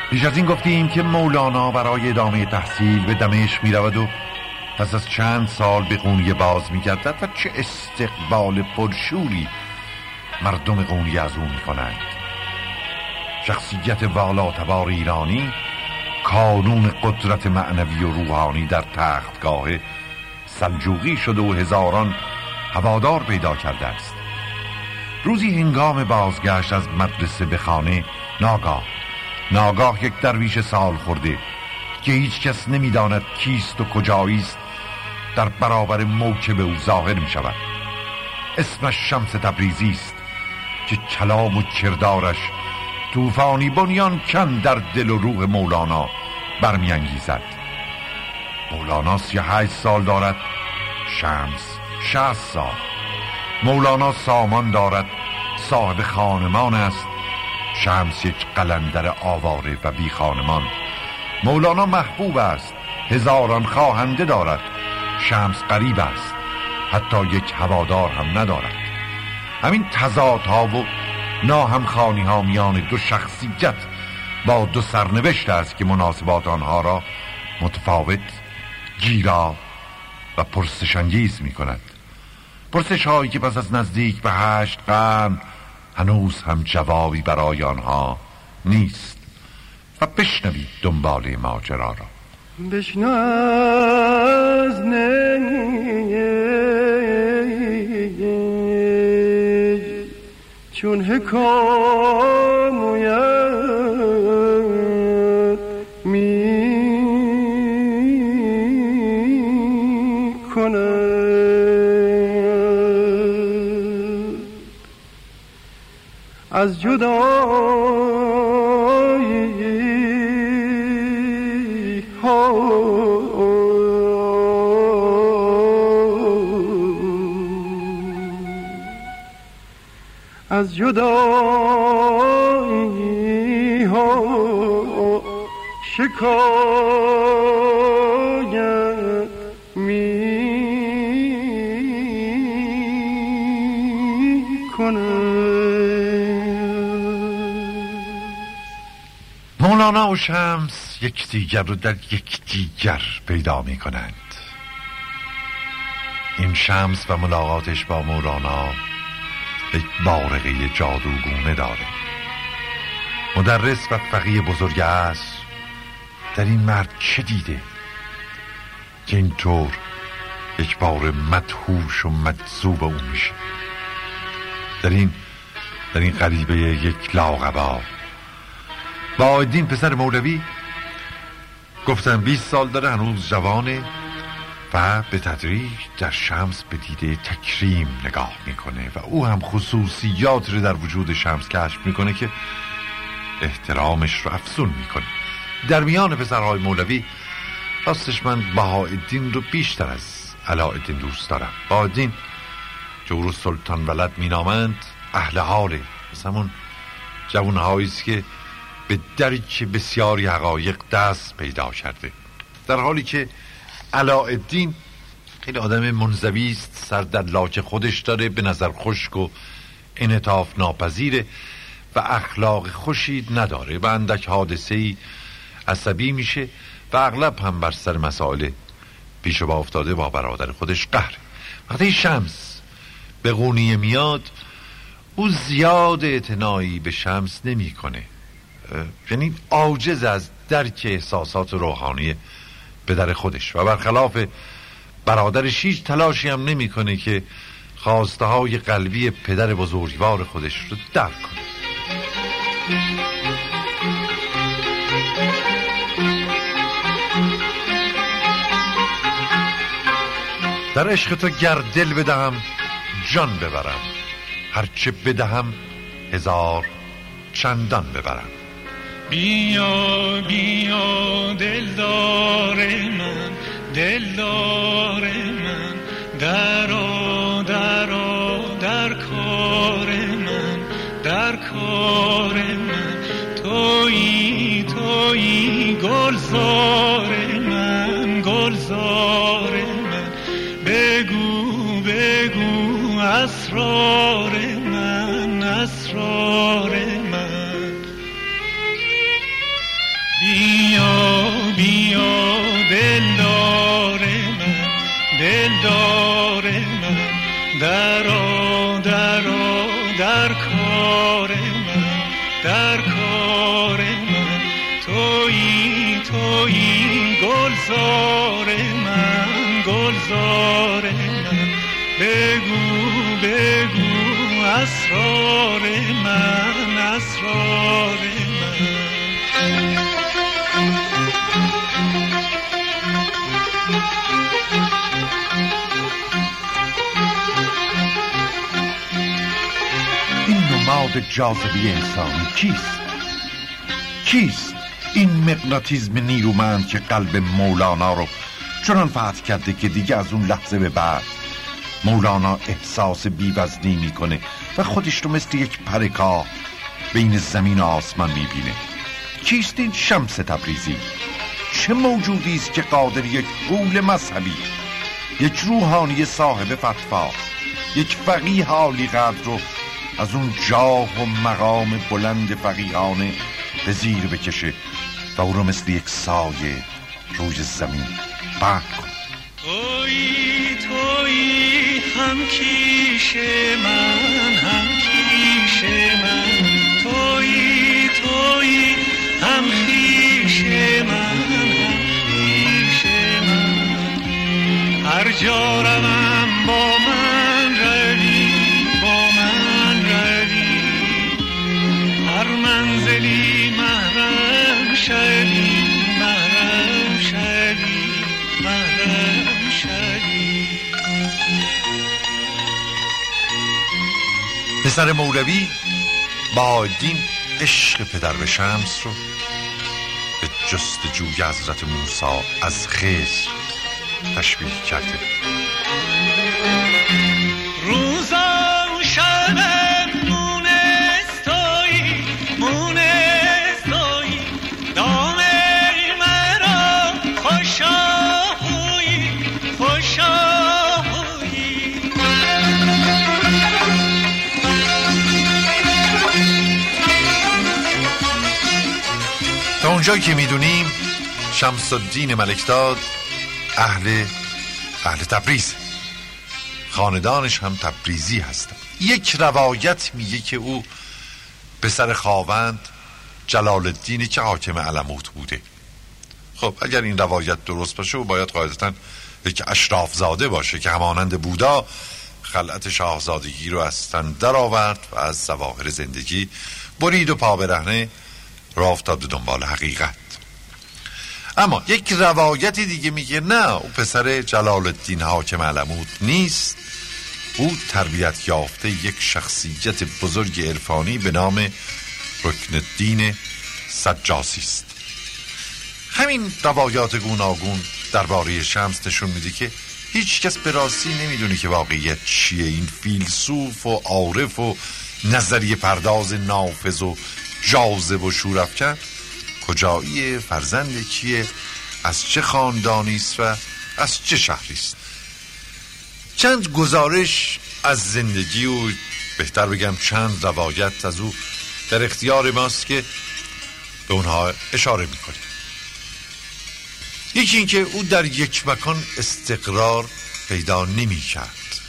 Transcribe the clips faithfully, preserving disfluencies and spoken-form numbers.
پیش از این گفتیم که مولانا برای ادامه تحصیل به دمشق می رود و پس از چند سال به قونیه باز می گردد و چه استقبال پرشوری مردم قونیه از او می کنند. شخصیت والاتبار ایرانی کانون قدرت معنوی و روحانی در تختگاه سلجوقی شده و هزاران هوادار پیدا کرده است. روزی هنگام بازگشت از مدرسه به خانه ناگاه ناگاه یک درویش سال خورده که هیچ کس نمیداند کیست و کجایی است در برابر موکب او ظاهر می شود. اسمش شمس تبریزی است که کلام و کردارش طوفانی بنیان کن در دل و روح مولانا برمی انگیزد. مولانا سی و هشت سال دارد، شمس شصت سال. مولانا سامان دارد، صاحب خانمان است. شمس یک قلندر آواره و بی خانمان. مولانا محبوب است، هزاران خواهنده دارد. شمس غریب است، حتی یک هوادار هم ندارد. همین تضادها و ناهمخوانی ها میان دو شخصیت با دو سرنوشت است که مناسبات آنها را متفاوت، گیرا و پرسش‌انگیز می کند. پرسش هایی که پس از نزدیک به هشت قرن هنوز هم جوابی برای آنها نیست. و بشنوید دنباله ماجرا را. بشنو از نی چون حکایت می کند از جدایی ها از جدایی ها شکایت می مولانا و شمس یکدیگر رو در یکدیگر پیدا می کنند. این شمس و ملاقاتش با مولانا یک بارقه جادوگونه داره. مدرس و فقیه بزرگ است در این مرد چه دیده که اینطور یک بار مدهوش و مجذوب اون میشه؟ در این در این غریبه یک لاغبا. بهاءالدین پسر مولوی گفتن بیست سال داره، هنوز جوانه و به تدریج در شمس به دیده تکریم نگاه میکنه و او هم خصوصیات رو در وجود شمس کشف میکنه که احترامش رو افزون میکنه. در میان پسرهای مولوی راستش من بهاءالدین رو بیشتر از علاءالدین دوست دارم. بهاءالدین که او رو سلطان ولد مینامند اهل حاله، مثل همون جوانهاییست که به درک بسیاری حقایق دست پیدا کرده، در حالی که علاءالدین خیلی آدم منزوی است، سر در لاک خودش داره، به نظر خشک و انعطاف ناپذیره و اخلاق خوشی نداره و اندک حادثه‌ای عصبی میشه و اغلب هم بر سر مسائل پیش با افتاده با برادر خودش قهره. وقتی شمس به قونیه میاد او زیاد اعتنایی به شمس نمی کنه، یعنی عاجز از درک احساسات روحانی پدر خودش و برخلاف برادرش هیچ تلاشی هم نمی کنه که خواسته های قلبی پدر بزرگوار خودش رو درک کنه. در عشق تو گر دل بدهم جان ببرم، هرچه بدهم هزار چندان ببرم. بیا بیا دلدار من، دلدار من، درآ درآ در کار من، در کار من. تویی تویی گلزار من، گلزار من. بگو بگو اسرار من، اسرار من. درآ درآ در کار من، در کار من، تویی تویی گلزار من، گلزار من، بگو بگو اسرار من، اسرار من. این نماد جاذبه انسانی کیست؟ کیست این مغناطیسم نیرومند که قلب مولانا رو چنان فتح کرده که دیگه از اون لحظه به بعد مولانا احساس بی‌وزنی میکنه و خودش رو مثل یک پرکاه بین زمین و آسمان میبینه؟ کیست این شمس تبریزی؟ چه موجودی است که قادر یک غول مذهبی، یک روحانی صاحب فتوا، یک فقیه عالی قدر رو از اون جاه و مقام بلند فقیهانه به زیر بکشه و او رو مثل یک سایه روی زمین پهن کنه؟ تویی تویی هم کیش من، هم کیش من، تویی تویی هم کیش من، هم کیش من، هر جا روم با من روی، با من روی، هر منزلی محرم شوی، محرم شوی، محرم شوی. پسر مولوی بهاءالدین عشق پدر به شمس رو به جستجوی حضرت موسی از خضر تشبیه کرده. روزا و شبم مونستایی، مونستایی، دام مرا خوشاهوی، خوشاهوی. تا اونجایی که میدونیم شمس الدین ملکداد اهل اهل تبریز، خاندانش هم تبریزی هستن. یک روایت میگه که او پسر خاوند جلال الدینی که حاکم علموت بوده. خب اگر این روایت درست باشه و باید قاعدتاً یک اشراف زاده باشه که همانند بودا خلعت شاهزادگی رو از تن در آورد و از ظواهر زندگی برید و پا برهنه راه افتاد به دنبال حقیقت. اما یک روایت دیگه میگه نه، او پسر جلال الدین حاکم علموت نیست، او تربیت یافته یک شخصیت بزرگ عرفانی به نام رکن الدین سجاسی است. همین روایات گوناگون درباره شمس نشون میده که هیچ کس به راستی نمیدونه که واقعیت چیه. این فیلسوف و عارف و نظریه پرداز نافذ و جاذب و شورافکن کجایی، فرزند کیه، از چه خاندانی است و از چه شهری است. چند گزارش از زندگی و بهتر بگم چند روایت از او در اختیار ماست که به اونها اشاره میکنیم. یکی این که او در یک مکان استقرار پیدا نمی کرد،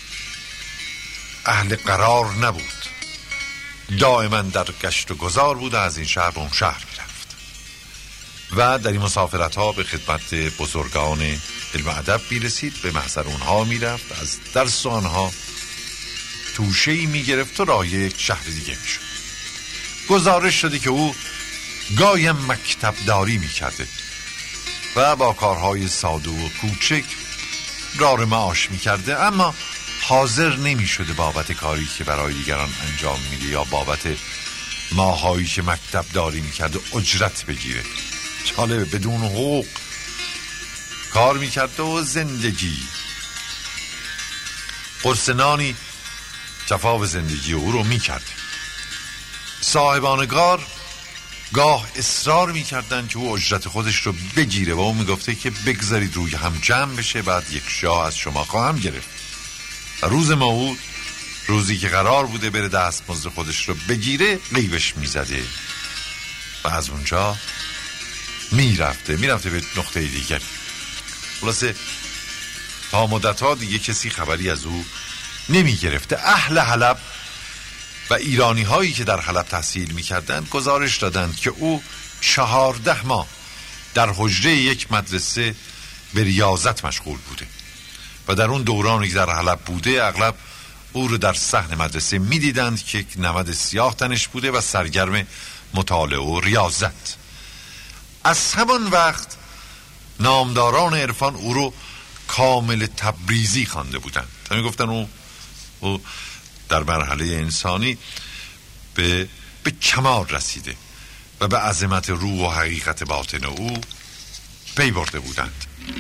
اهل قرار نبود، دائما در گشت و گذار بود و از این شهر به اون شهر می رفت و در این مسافرت ها به خدمت بزرگان علم ادب می رسید، به محضر اونها می رفت، از درس آنها توشه‌ای می گرفت و راه یک شهر دیگه می شد. گزارش شده که او گایم مکتب داری می کرده و با کارهای ساده و کوچک رار معاش می کرده، اما حاضر نمی شده بابت کاری که برای دیگران انجام میده یا بابت ماهایی که مکتب داری می کرده اجرت بگیره. جالبه، بدون حقوق کار می کرده و زندگی قرصنانی جفا و زندگی او رو می کرده. صاحبانگار گاه اصرار می کردن که او اجرت خودش رو بگیره و او می گفته که بگذارید روی هم جمع بشه، بعد یک شاه از شما خواهم گرفت. و روز موعود، روزی که قرار بوده بره دستمزد خودش رو بگیره، غیبش می زده و از اونجا می رفته می رفته به نقطه دیگر. خلاصه تا مدت ها دیگه کسی خبری از او نمی گرفته. اهل حلب و ایرانی هایی که در حلب تحصیل می کردند گزارش دادند که او چهارده ماه در حجره یک مدرسه به ریاضت مشغول بوده و در اون دورانی که در حلب بوده اغلب او رو در صحن مدرسه می دیدند که یک نمد سیاه تنش بوده و سرگرم مطالعه و ریاضت. از همان وقت نامداران عرفان او رو کامل تبریزی خوانده بودند. تا می گفتن او, او در مرحله انسانی به, به کمال رسیده و به عظمت روح و حقیقت باطن او پی برده بودند.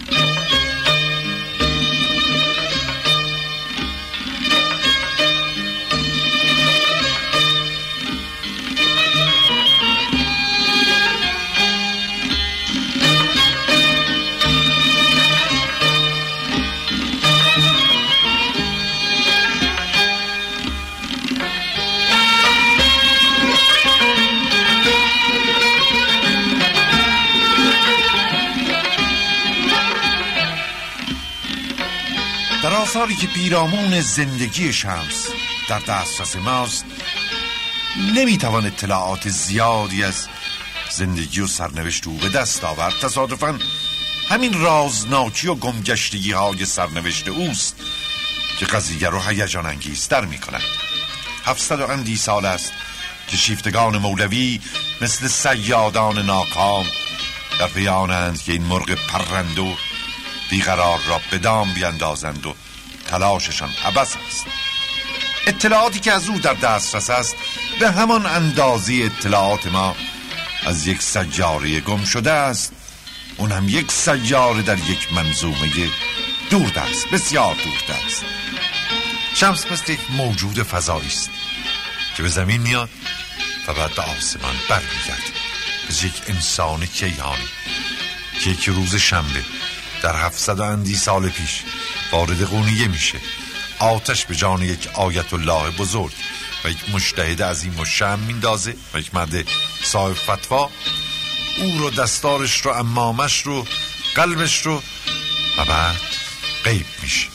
در آثاری که پیرامون زندگی شمس در دسترس ماست نمیتوان اطلاعات زیادی از زندگی و سرنوشت او به دست آورد. تصادفاً همین رازناکی و گمگشتگی های سرنوشت اوست که قضیه رو هیجان انگیزتر میکند. هفتصد و اندی سال است که شیفتگان مولوی مثل صیادان ناکام در پی آنند که این مرغ پرنده و بیقرار را به دام بیندازند و تلاششان عبث است. اطلاعاتی که از او در دسترس است به همان اندازه اطلاعات ما از یک سیاره گم شده است، اون هم یک سیاره در یک منظومه دوردست، بسیار دوردست. شمس مثل یک موجود فضایی است که به زمین میاد و بعد به آسمان برمیگرده، مثل یک انسان کیهانی که یک روز شنبه در هفتصد اندی سال پیش وارد قونیه میشه، آتش به جان یک آیت الله بزرگ و یک مجتهد عظیم و شمع میندازه و یک مرد صاحب فتوا او رو، دستارش رو، امامش رو، قلبش رو و بعد غیب میشه.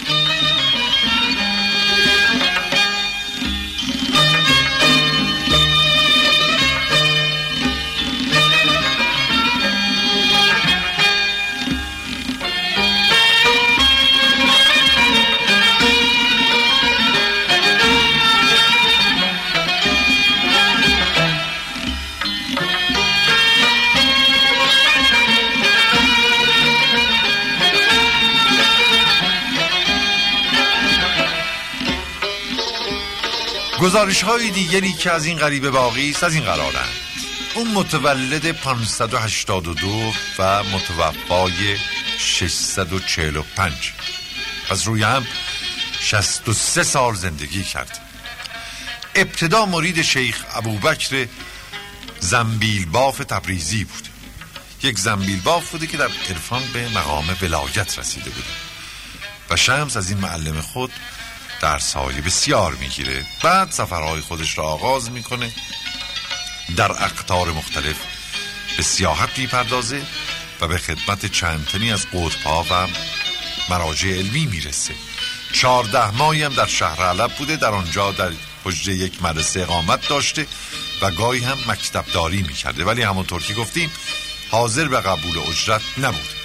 گزارش های دیگری که از این غریبه باقی است از این قرارند: اون متولد پانصد و هشتاد و دو و متوفای ششصد و چهل و پنج، از روی هم شصت و سه سال زندگی کرد. ابتدا مرید شیخ ابوبکر زنبیل باف تبریزی بود. یک زنبیل باف بوده که در عرفان به مقام ولایت رسیده بوده و شمس از این معلم خود درس‌های بسیار میگیره. بعد سفرهای خودش را آغاز میکنه، در اقطار مختلف به سیاحت میپردازه و به خدمت چند تنی از قطب‌ها و مراجع علمی میرسه. چهارده ماهی هم در شهر حلب بوده، در آنجا در حجره یک مدرسه اقامت داشته و گاهی هم مکتبداری میکرده، ولی همونطور که گفتیم حاضر به قبول اجرت نبود.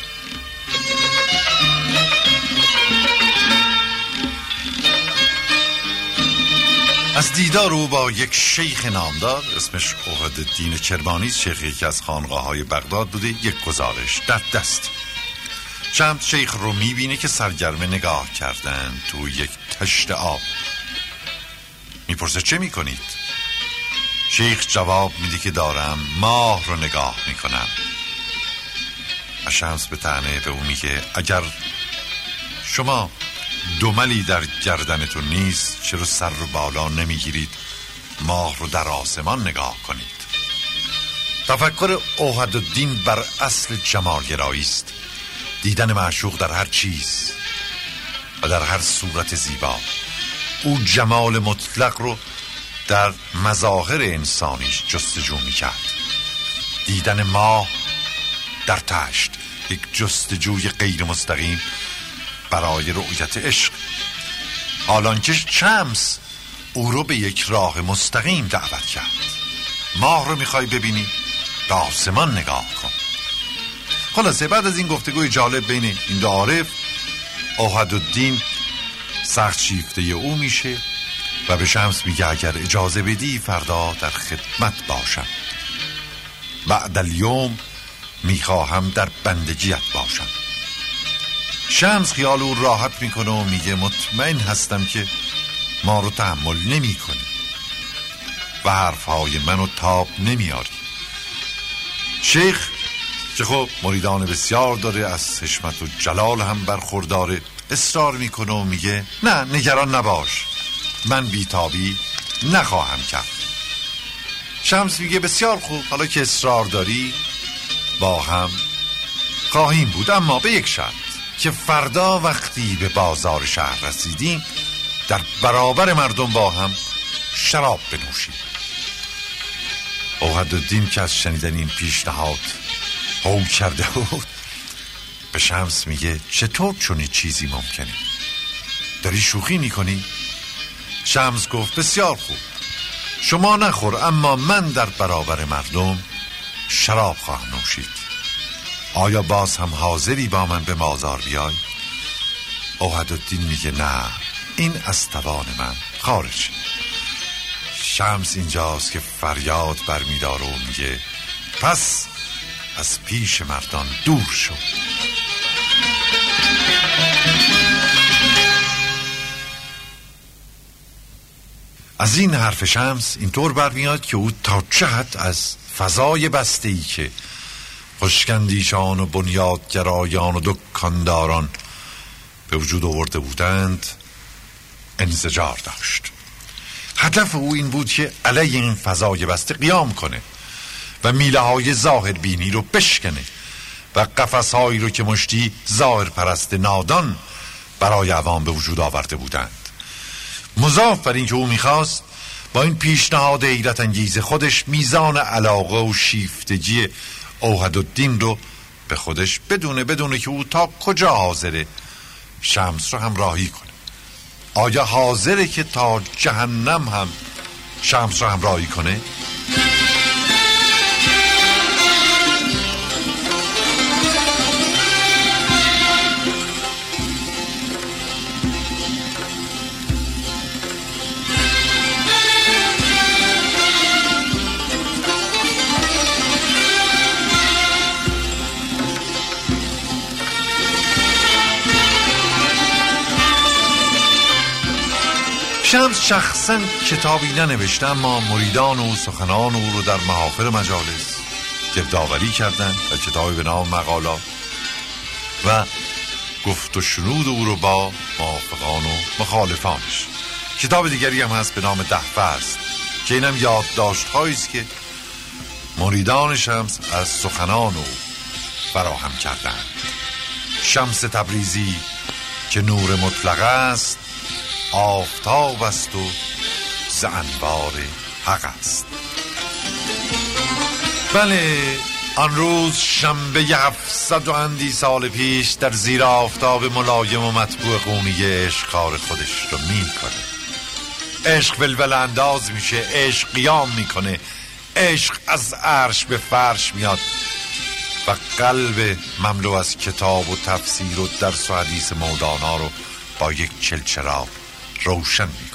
از دیدار او با یک شیخ نامدار اسمش احدالدین کرمانی، شیخ یکی از خانقاه‌های بغداد بوده، یک گزارش در دست. چند شیخ رو میبینه که سرگرم نگاه کردن تو یک تشت آب. میپرسه چه میکنید؟ شیخ جواب میده که دارم ماه رو نگاه میکنم. و شمس به طعنه به او میگه اگر شما دوملی در گردنتون نیست چرا سر رو بالا نمیگیرید ماه رو در آسمان نگاه کنید؟ تفکر احدالدین بر اصل جمالگرایی است، دیدن معشوق در هر چیز و در هر صورت زیبا. او جمال مطلق رو در مظاهر انسانیش جستجو میکرد. دیدن ماه در تشت یک جستجوی غیر مستقیم برای رؤیت عشق. حالانکه شمس او رو به یک راه مستقیم دعوت کرد. ماه رو میخوای ببینی؟ به آسمان نگاه کن. خلاصه بعد از این گفتگوی جالب بین این دو عارف، اوحدالدین سخت شیفته او میشه و به شمس میگه اگر اجازه بدی فردا در خدمت باشم. بعد الیوم میخواهم در بندگیت باشم. شمس خیال او راحت میکنه و میگه مطمئن هستم که ما رو تحمل نمی کنی و حرفهای منو تاب نمیاری. شیخ که خب مریدان بسیار داره، از حشمت و جلال هم برخورداره، اصرار میکنه و میگه نه نگران نباش، من بیتابی نخواهم کرد. شمس میگه بسیار خوب، حالا که اصرار داری با هم خواهیم بود، اما به یک شرط که فردا وقتی به بازار شهر رسیدیم در برابر مردم با هم شراب بنوشیم. اوحدالدین که از شنیدن این پیشنهاد هو کرده بود به شمس میگه چطور چونی چیزی ممکنه؟ داری شوخی میکنی؟ شمس گفت بسیار خوب، شما نخور اما من در برابر مردم شراب خواهم نوشید. آیا باز هم حاضری با من به بازار بیای؟ اوحدالدین میگه نه، این از توان من خارج. شمس اینجاست که فریاد برمیداره و میگه پس از پیش مردان دور شو. از این حرف شمس اینطور برمیاد که او تا چه حد از فضای بسته‌ای که خوشکندیشان و بنیادگرایان و دکانداران به وجود آورده بودند انزجار داشت. هدف او این بود که علیه این فضای بسته قیام کنه و میله های ظاهر بینی رو بشکنه و قفس هایی رو که مشتی ظاهر پرست نادان برای عوام به وجود آورده بودند. مضاف بر این که او میخواست با این پیشنهاد حیرت انگیز خودش میزان علاقه و شیفتگی اوحدالدین رو به خودش بدونه بدونه که او تا کجا حاضره شمس رو همراهی کنه. آیا حاضره که تا جهنم هم شمس رو همراهی کنه؟ شمس شخصا کتابی ننوشته، اما مریدان و سخنان او رو در محافل مجالس گردآوری کردند و کتابی به نام مقالات و گفت و شنود او رو با موافقان و مخالفانش. کتاب دیگری هم هست به نام ده فصل که اینم یادداشت هایی است که مریدان شمس از سخنان او فراهم کردند. شمس تبریزی که نور مطلق است، آفتاب است و ز انوار حق است. بله، آن روز شنبه هفتصد و اندی سال پیش در زیر آفتاب ملایم و مطبوع قونی عشق کار خودش رو میکنه. عشق ولول انداز میشه، عشق قیام میکنه، عشق از عرش به فرش میاد و قلب مملو از کتاب و تفسیر و درس و حدیث مولانا رو با یک چلچراغ روشن میکنه.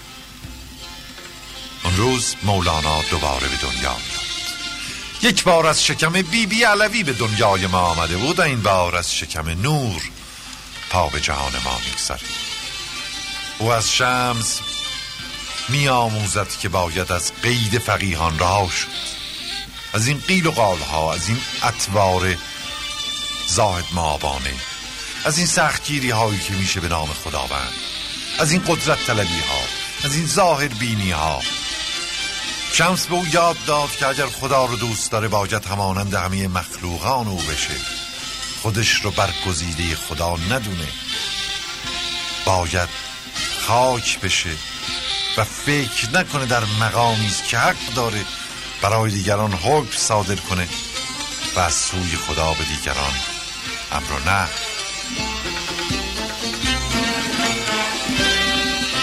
اون روز مولانا دوباره به دنیا میاد. یک بار از شکم بی بی علوی به دنیای ما آمده بود و این بار از شکم نور پا به جهان ما میگذاره. او از شمس می آموزد که باید از قید فقیهان رها شد، از این قیل و قالها، از این اطوار زاهد مآبانه، از این سختگیری هایی که میشه به نام خداوند، از این قدرت طلبی ها، از این ظاهر بینی ها. شمس به او یاد داد که اگر خدا رو دوست داره باید همانند همه مخلوقان او بشه، خودش رو برگزیده خدا ندونه، باید خاک بشه و فکر نکنه در مقامی است که حق داره برای دیگران حکم صادر کنه و از سوی خدا به دیگران امر و نهی.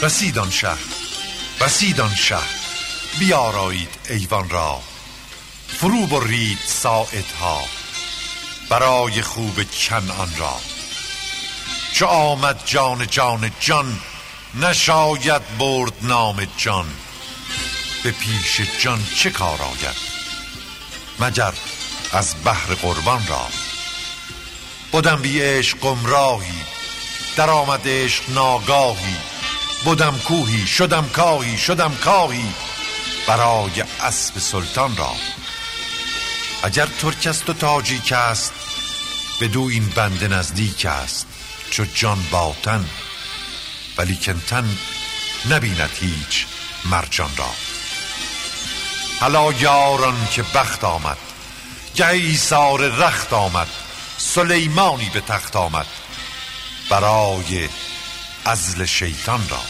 رسید آن شهر رسید آن شهر بیارایید ایوان را، فرو برید ساعدها برای خوب کنعان را. چو آمد جان جان جان، نشاید برد نام جان. به پیش جان چه کار آید، مگر از بحر قربان را. بودم بی عشق گمراهی، در آمد عشق ناگاهی. بودم کوهی شدم کاهی، شدم کاهی برای اسب سلطان را. اگر ترک است و تاجیک است، بدو این بنده نزدیک است. چو جان باطن ولیکن تن، نبیند هیچ مرجان را. هلا یاران که بخت آمد، گه ایثار رخت آمد. سلیمانی به تخت آمد، برای عزل شیطان را.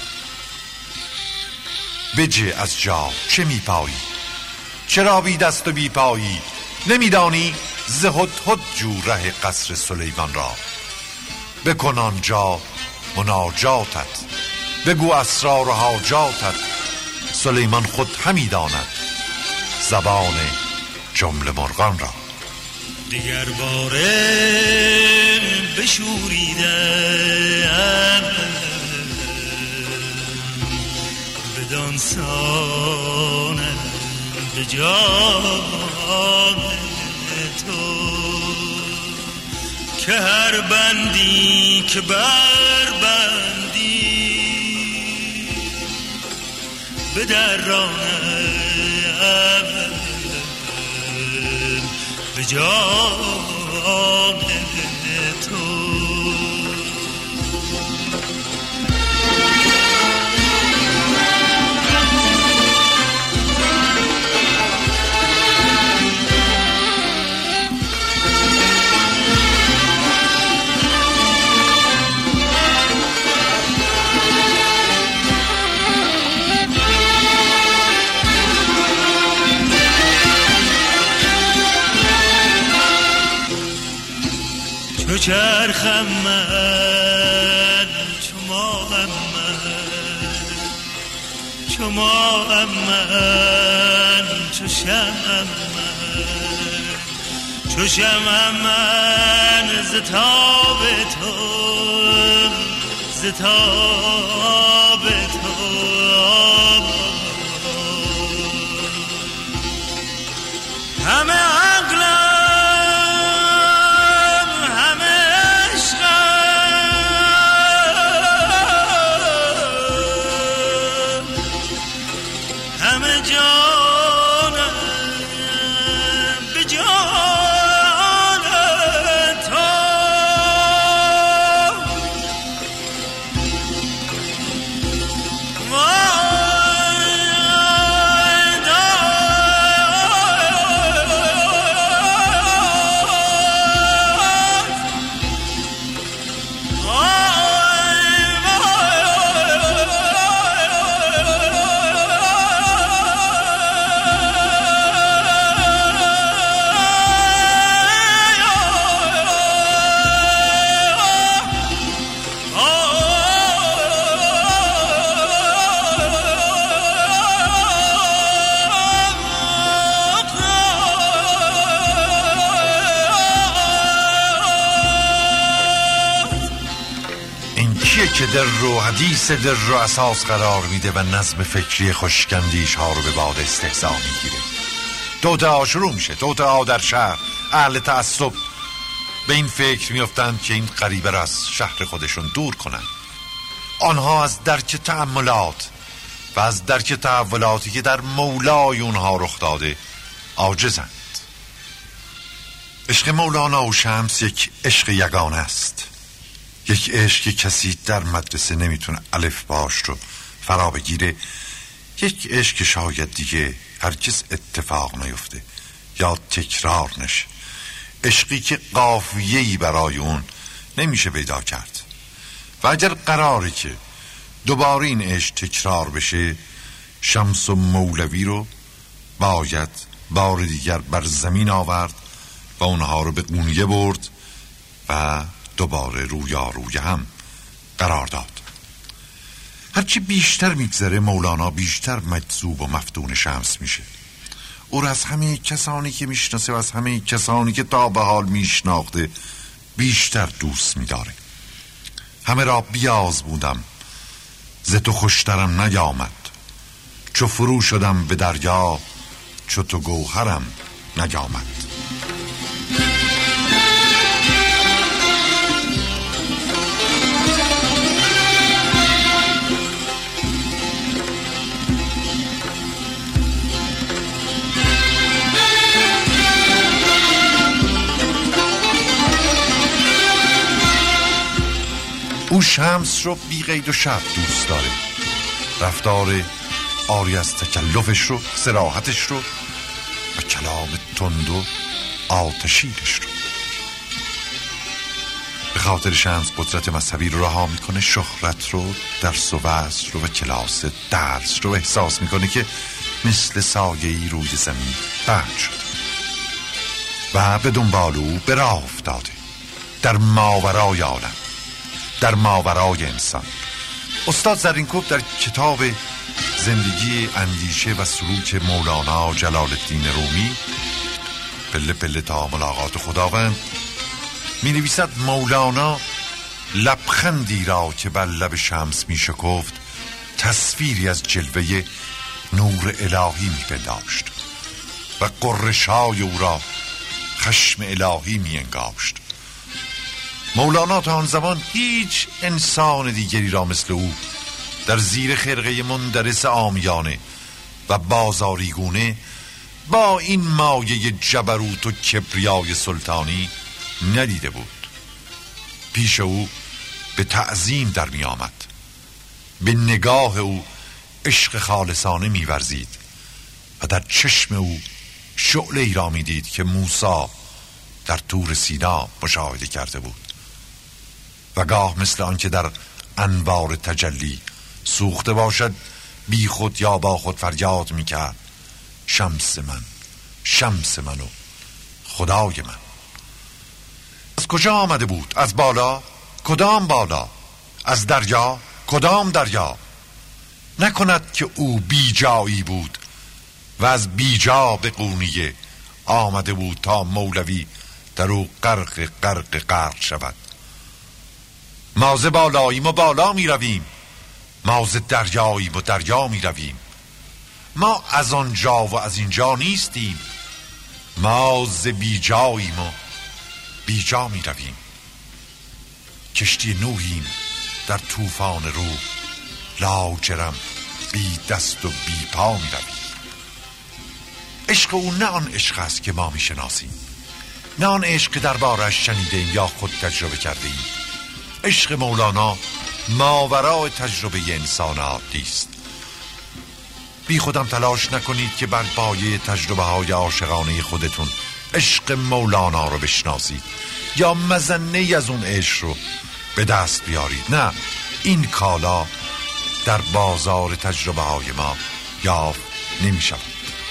بجه از جا چه می پایی، چرا بی دست و بی پایی. نمیدانی ز هدهد جو ره قصر سلیمان را. بکن آنجا مناجاتت، بگو اسرار و حاجاتت. سلیمان خود همی داند زبان جمله مرغان را. دیگر باره بشوریدم بدان سانم به جان تو، که هر بندی که بربندی به درانم به جان تو. چو چرخم من، چو ماهم من، چو ماهم من، چو شمعم من، چو شمعم من ز تاب تو، ز تاب تو. همه عقلم که در رو حدیث در رو اساس قرار میده و نظم فکری خوشگندیش ها رو به باد استهزا میگیره. دوتا شروع میشه، دوتا در شهر اهل تعصب به این فکر میافتن که این غریبه را از شهر خودشون دور کنن. آنها از درک تأملات و از درک تحولاتی که در مولای اونها رخ داده عاجزند. عشق مولانا و شمس یک عشق یگانه است، یک عشق که کسی در مدرسه نمیتونه الف باش رو فرا بگیره، یک عشق که شاید دیگه هرگز اتفاق نیفته یا تکرار نشه، عشقی که قافیه‌ای برای اون نمیشه پیدا کرد. و اگر قراره که دوباره این عشق تکرار بشه، شمس و مولوی رو باید بار دیگر بر زمین آورد و اونها رو به قونیه برد و دوباره رویا روی هم قرار داد. هرچی بیشتر میگذره مولانا بیشتر مجذوب و مفتون شمس میشه. او را از همه کسانی که میشناسه و از همه کسانی که تا به حال میشناخته بیشتر دوست میداره. همه را بیاز بودم ز تو خوشترم نیامد، چو فرو شدم به دریا چو تو گوهرم نیامد. او شمس رو بی قید و شرط دوست داره، رفتار آری از تکلفش رو، صراحتش رو و کلام تند و آتشینش رو. به خاطر شمس قدرت مذهبی رو رها میکنه، شهرت رو، درس و وعظ رو و کلاس درس رو احساس میکنه که مثل سایه‌ای روی زمین پهن شده و به دنبال او به راه افتاده در ماورای عالم، در ماورای انسان. استاد زرینکوب در کتاب زندگی، اندیشه و سلوک مولانا جلال الدین رومی، پله پله تا ملاقات خداوند، می نویسد مولانا لبخندی را که بر لب شمس می شکفت تصویری از جلوه نور الهی می پنداشت و قرشای او را خشم الهی می انگاشت. مولانا تا آن زمان هیچ انسان دیگری را مثل او در زیر خرقه مندرس عامیانه و بازاریگونه با این مایه جبروت و کبریای سلطانی ندیده بود. پیش او به تعظیم در می آمد، به نگاه او عشق خالصانه می ورزید و در چشم او شعله ای را می دید که موسی در طور سینا مشاهده کرده بود و گاه مثل آن که در انوار تجلی سوخته باشد بی خود یا با خود فریاد می کرد شمس من، شمس من و خدای من. از کجا آمده بود؟ از بالا؟ کدام بالا؟ از دریا؟ کدام دریا؟ نکند که او بی جایی بود و از بی جا به قونیه آمده بود تا مولوی در او غرق غرق غرق شود. ما ز بالاییم و بالا می رویم، ما ز دریاییم و دریا می رویم. ما از آنجا و از اینجا نیستیم، ما ز بی جاییم و بی جا می رویم. کشتی نوحیم در طوفان روح، لاجرم بی دست و بی پا می رویم. عشق او نه آن عشق است که ما می شناسیم، نه آن عشق که دربارش شنیدیم یا خود تجربه کرده ایم. عشق مولانا ماورای تجربه انسان عادی است. بی خودم تلاش نکنید که بر پایه تجربه های عاشقانه خودتون عشق مولانا رو بشناسید یا مزنه از اون عشق رو به دست بیارید. نه، این کالا در بازار تجربه های ما یافت نمی شود.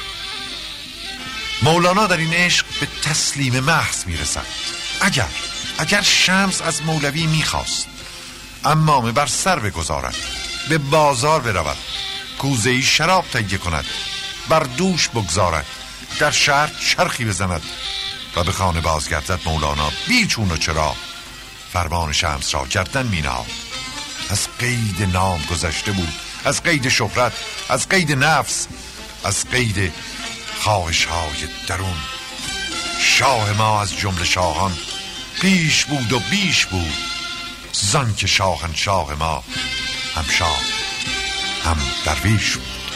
مولانا در این عشق به تسلیم محض می رسد. اگر اگر شمس از مولوی می خواست امامه بر سر بگذارد، به بازار برود، کوزه‌ای شراب تهیه کند، بر دوش بگذارد، در شهر چرخی بزند و به خانه بازگردد، مولانا بیچون و چرا فرمان شمس را گردن می نهاد. از قید نام گذشته بود، از قید شهرت، از قید نفس، از قید خواهش های درون. شاه ما از جمله شاهان پیش بود و بیش بود، زان که شاهنشاه ما هم شاه هم درویش بود.